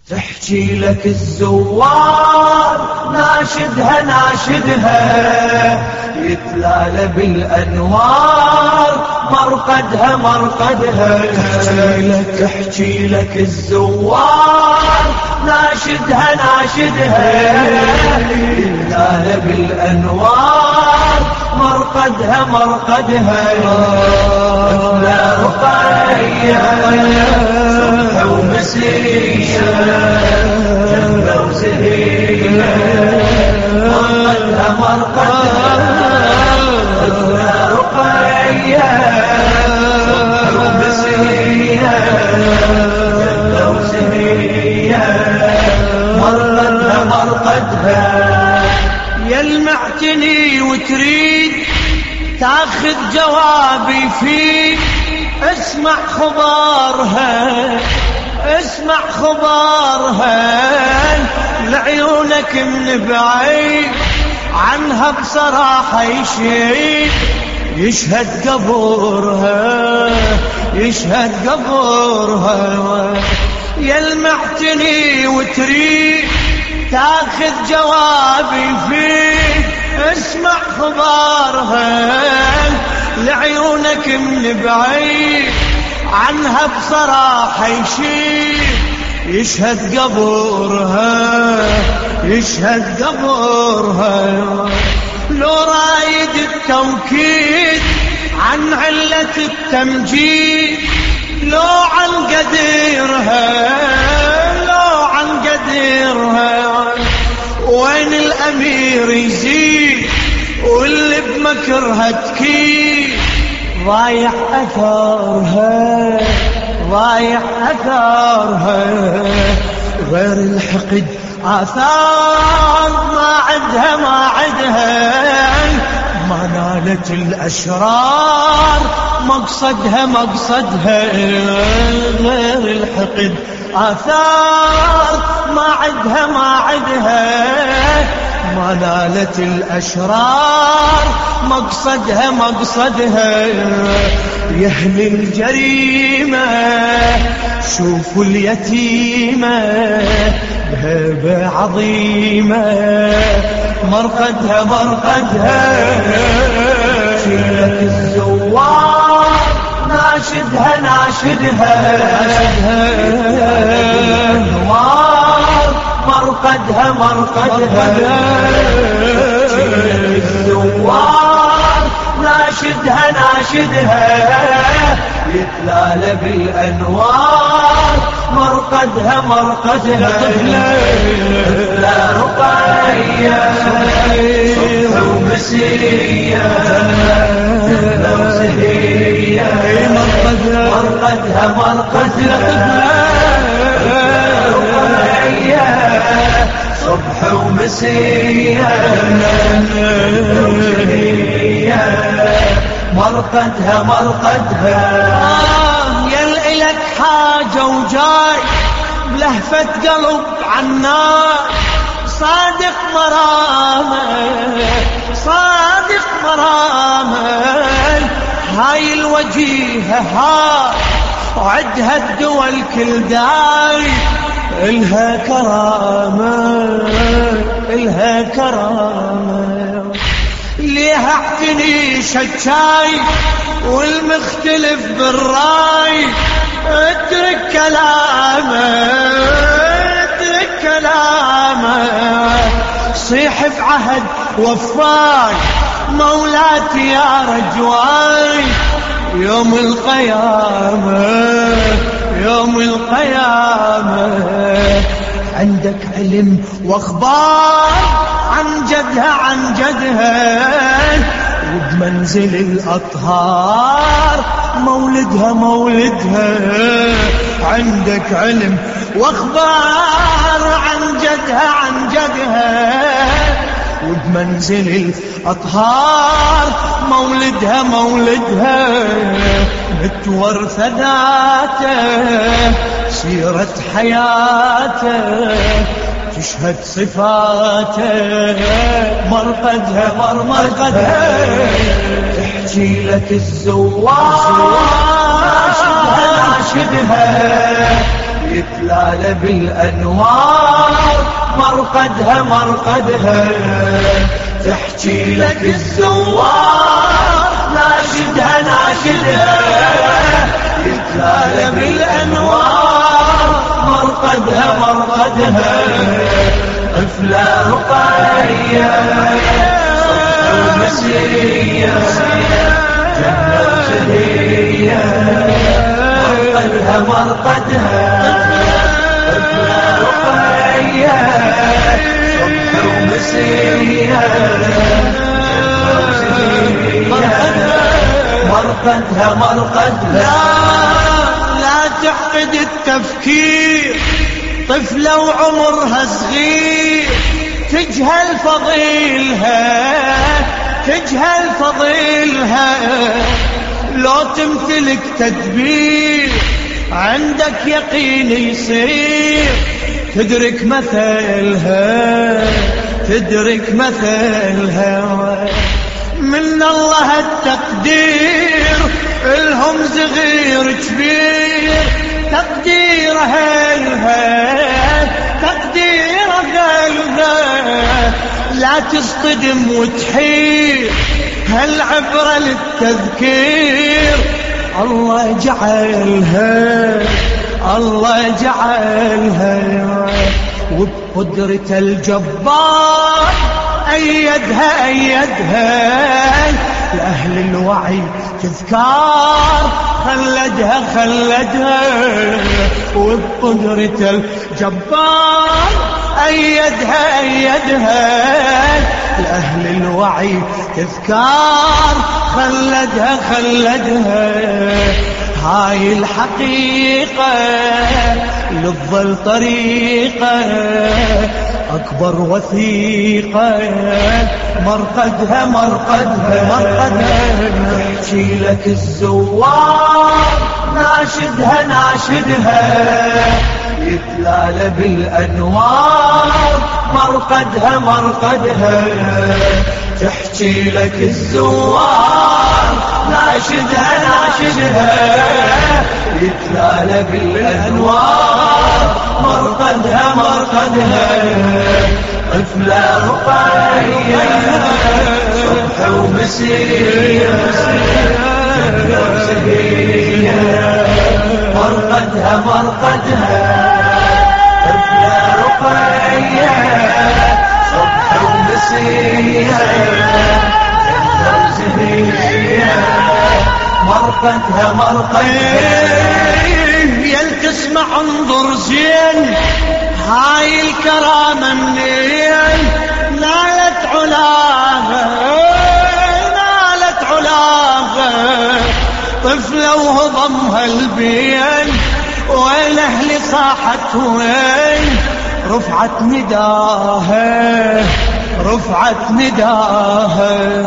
تحكي لك الزوار ناشدها ناشدها يتلالى بالأنوار مرقدها مرقدها. تحكي لك الزوار ناشدها ناشدها يتلالى بالأنوار مرقدها مرقدها. لا رقية صبح ومسية جنبه وزهية مرقدها مرقدها. لا رقية صبح ومسية جنبه وزهية مرقدها مرقدها. يلمعتني وتريد تاخذ جوابي فيك اسمع خبارها اسمع خبارها. لعيونك من بعيد عنها بصراحة يشهد قبورها يشهد قبورها. يلمعتني وتريد تاخذ جوابي فيك اسمع خبارها. لعيونك من بعيد عنها بصراحة يشهد قبورها يشهد قبورها. لو رايد التوكيد عن علة التمجيد لو عن قديرها لو عن قديرها. وين الأمير يزيد واللي بمكرها تكيد ضايع أثارها ضايع أثارها. غير الحقد آثار ما عدها ما عدها. ما نالت الأشرار مقصدها مقصدها. غير الحقد آثار ما عدها ما عدها. ما نالت الأشرار مقصدها مقصدها. يا أهل الجريمة شوفوا اليتيمة بهبة عظيمة مرقدها مرقدها. شيلك الزوار ناشدها ناشدها مرقدها مرقدها. الزوار ناشدها ناشدها يتلالى بالأنوار مرقدها مرقدها. لا رقية صبح ومسية جنبه وزهية مرقدها مرقدها. صبح ومسية مرقدها مرقدها. يل إلك حاجة وجاي بلهفة قلب عناي صادق مرامة صادق مرامة. هاي الوجيهة هاي وعدها الدول كل داي إلها كرامة إلها كرامة. ليها اعتني شجاي والمختلف بالراي اترك كلامه اترك كلامه. صيح بعهد وفاي مولاتي يا رجواي يوم القيامة يوم القيامة. عندك علم واخبار عن جدها عن جدها وبمنزل الأطهار مولدها مولدها. عندك علم واخبار عن جدها عن جدها وبمنزل الأطهار مولدها مولدها. متورث ذاته سيرة حياته تشهد صفاته مرقدها مرقدها. تحكي لك الزوار ناشدها يتلالى بالأنوار مرقدها مرقدها تحكي لك الزوار ناشدها ناشدها يتلالى بالأنوار مرقدها مرقدها طفلة رقية صبح ومسية جنة وسهية مرقدها مرقدها طفلة رقية صبح ومسية جنة وسهية مرقدها مرقدها لا تعقد التفكير طفلة وعمرها صغير تجهل فضيلها تجهل فضيلها لو تمتلك تدبير عندك يقين يصير تدرك مثلها تدرك مثلها من الله التقدير الهم صغير كبير تقديرها لها تقديرها لها لا تصطدم وتحير هالعبرة للتذكير الله جعلها الله جعلها وبقدرة الجبار أيدها أيدها لأهل الوعي تذكار خلدها خلدها وبقدرة الجبار أيدها أيدها لأهل الوعي تذكار خلدها خلدها هاي الحقيقة للظل طريقة أكبر وثيقة مرقدها مرقدها مرقدها تحكي لك الزوار ناشدها ناشدها يتلالى بالأنوار مرقدها مرقدها تحكي لك الزوار ناشدها ناشدها يتلالى بالأنوار مرقدها مرقدها طفلة رقية صبح ومسية جنة وسهية مرقدها مرقدها طفلة رقية صبح ومسية جنة وسهية مرقدها مرقدها يل تسمع انظر زين هاي الكرامة منين نالت علاها نالت علاها طفلة وهضمها البين وين أهلي صاحت وين رفعت نداها رفعت نداها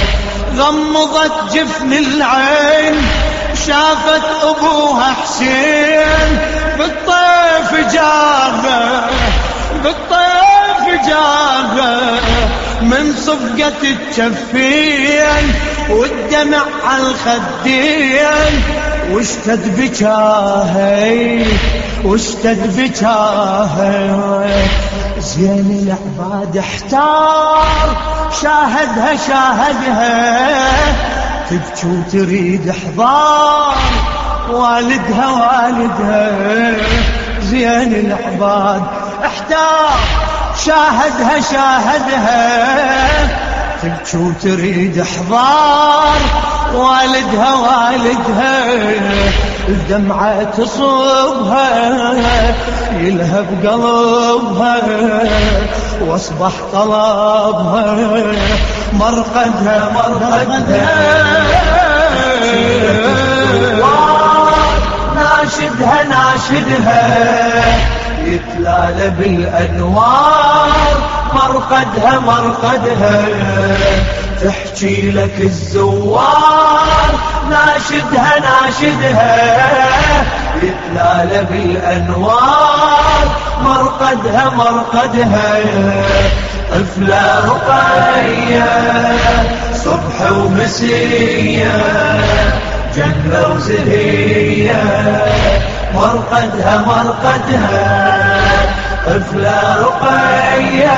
غمضت جفن العين شافت أبوها حسين بالطيف جاها بالطيف جاها من صفقة الجفين والدمع على الخدين واشتد بجاها واشتد بجاها زين العباد احتار شاهدها شاهدها تبكي وتريد احضار والدها والدها زين العباد احتار شاهدها شاهدها تبكي وتريد احضار والدها والدها الدمعة تصبها يلهب قلبها واصبح طلبها مرقدها مرقدها ناشدها ناشدها يتلالى بالأنوار مرقدها مرقدها تحكي لك الزوار ناشدها ناشدها يتلالى بالأنوار مرقدها مرقدها طفلة رقية صبح ومسية جنة وزهية، مرقدها مرقدها طفلة رقية،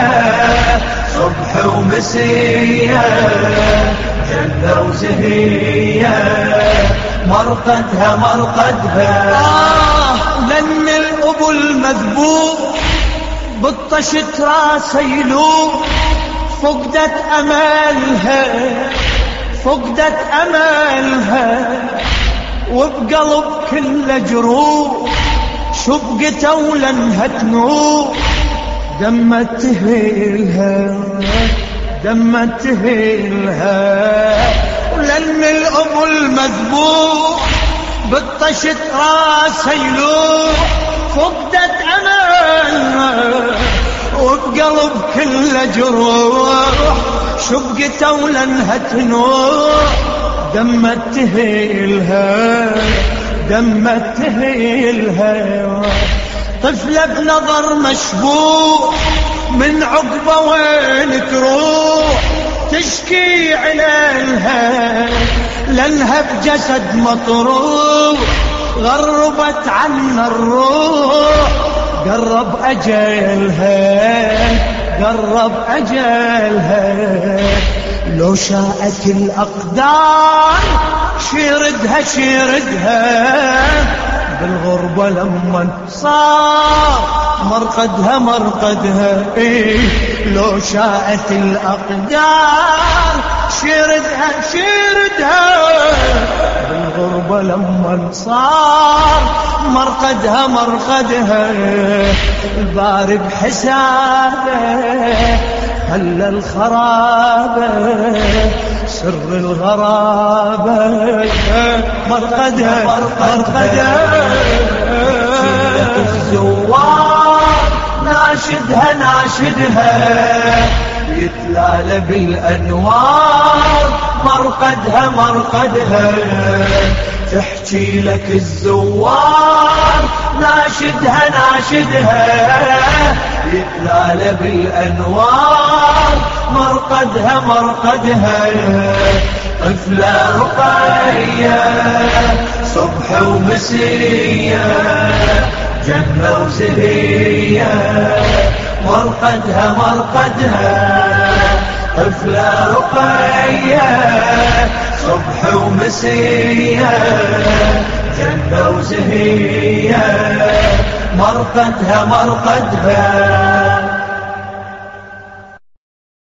صبح ومسية، جنة وزهية، مرقدها مرقدها. لأن الأبو المذبوح بالطشت راسه يلوح، فقدت أملها فقدت أملها، وبقلب كله جروح، شبقته ولنها تنوح، دمت تهيلها دمت تهيلها. ولأن الأبو المذبوح بالطشت راسه يلوح، فقدت أملها وبقلب كله جروح، شبقته ولنها تنوح، دمت تهيلها دمت تهيلها. طفلة بنظر مشبوح من عقبة وين تروح، تشكي عليها لأنها بجسد مطروح، غربت عنا الروح، قرب أجلها قرب أجلها. لو شاءت الأقدار شيردها شيردها، بالغربة لما صار مرقدها مرقدها. لو شاءت الأقدار شيردها شيردها، بالغربة لما صار مرقدها مرقدها. الباري بحسابه خلى الخرابة، سر الغرابة مرقدها مرقدها. الزوار ناشدها ناشدها، يتلالى بالأنوار، مرقدها مرقدها. تحكي لك الزوار ناشدها ناشدها، يتلالى بالأنوار، مرقدها مرقدها. طفلة رقية صبح ومسية، جنة وزهية، مرقدها مرقدها. طفلة رقية صبح ومسية، جنة وزهية، مرقدها مرقدها.